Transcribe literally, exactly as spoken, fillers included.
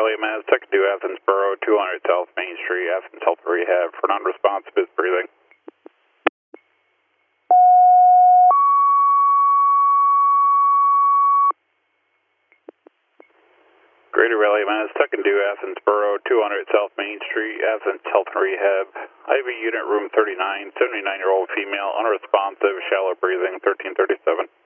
Raleigh, Mass, Tech two Athens Borough, two hundred South Main Street, Athens Health Rehab for non-responsive is breathing. Greater Raleigh, Mass, Tech two Athens Borough, two hundred South Main Street, Athens Health Rehab, I V unit room thirty-nine, seventy-nine-year-old female, unresponsive, shallow breathing, thirteen thirty-seven.